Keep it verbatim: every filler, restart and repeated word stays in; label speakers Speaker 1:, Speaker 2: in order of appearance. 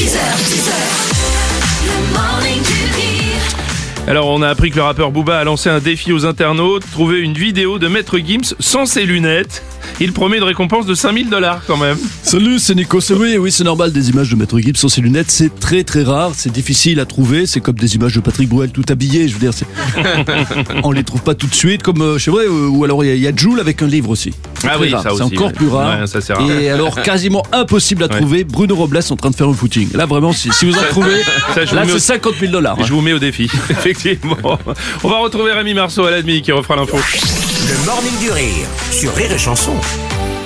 Speaker 1: six heures, dix heures, le morning du rire.
Speaker 2: Alors on a appris que le rappeur Booba a lancé un défi aux internautes, trouver une vidéo de Maître Gims sans ses lunettes. Il promet une récompense de cinq mille dollars quand même.
Speaker 3: Salut, c'est Nico. C'est oui, oui, c'est normal. Des images de Maître Gims sans ses lunettes, c'est très très rare. C'est difficile à trouver. C'est comme des images de Patrick Bruel tout habillé. Je veux dire, c'est... on les trouve pas tout de suite. Comme euh, c'est vrai. Euh, ou alors il y, y a Jul avec un livre aussi.
Speaker 2: Ah
Speaker 3: Très
Speaker 2: oui,
Speaker 3: rare.
Speaker 2: ça aussi.
Speaker 3: C'est encore
Speaker 2: ouais.
Speaker 3: plus rare.
Speaker 2: Ouais, ça, c'est rare.
Speaker 3: Et alors quasiment impossible à
Speaker 2: Ouais.
Speaker 3: trouver. Bruno Robles en train de faire un footing. Là vraiment, si, si vous en trouvez,
Speaker 2: Ça, je
Speaker 3: là
Speaker 2: vous mets
Speaker 3: c'est
Speaker 2: au-
Speaker 3: cinquante mille dollars.
Speaker 2: Je vous mets au défi, effectivement. On va retrouver Rémi Marceau à la demi qui refera l'info.
Speaker 4: Le morning du rire sur Rire et Chanson.